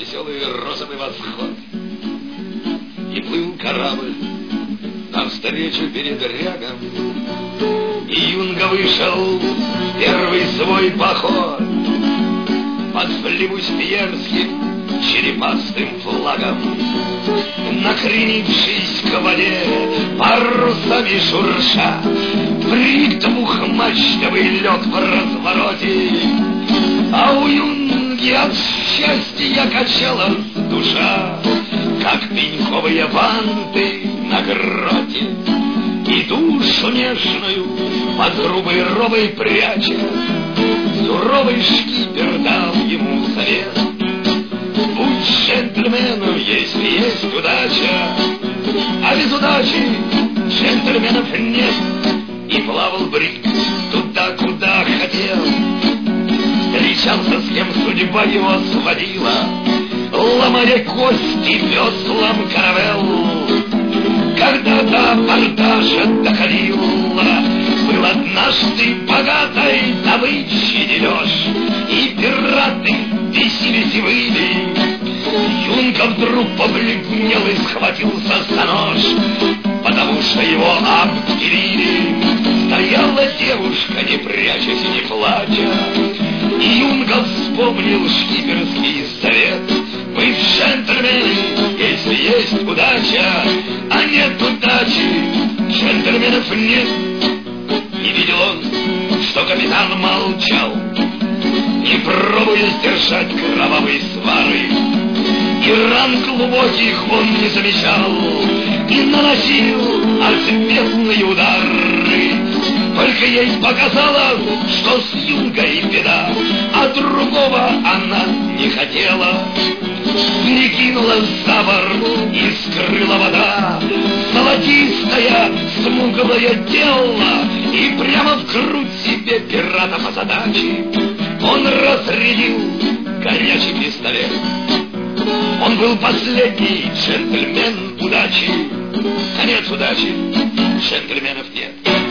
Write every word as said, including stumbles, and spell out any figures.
веселый розовый восход. И плыл корабль навстречу передрягам, и Юнга вышел в первый свой поход под флибустьерским черепастым флагом, накренившись к воде, парусами шурша, брик двухмачтовый лег в развороте, а у Юнги от счастья качалась душа, как пеньковые ванты на гроте, и душу нежную под грубой робой пряча, суровый шкипер дал ему совет: будь джентльменом, если есть удача, а без удачи джентльменов нет. И плавал брик туда, куда хотел, встречался с кем судьба его сводила, ломая кости веслам каравелл. Когда до абордажа доходила, был однажды богатой добычи дележ, и пираты бесились и выли. Юнга вдруг побледнел и схватился за нож, потому что его обделили. Стояла девушка, не прячась и не плача, и Юнга вспомнил шкиперский совет: вы джентльмены, если есть удача, а нет удачи, джентльменов нет. И видел он, что капитан молчал, не пробуя сдержать кровавой свары, и ран глубоких он не замечал, и наносил ответные удары. Только ей показалось, что с Юнгой беда, а другого она не хотела. Перекинулась за борт и скрыла вода золотистая, смуглое тело, и прямо в грудь себе пирата по задаче он разрядил горячий пистолет. Он был последний джентльмен удачи, конец удачи, джентльменов нет.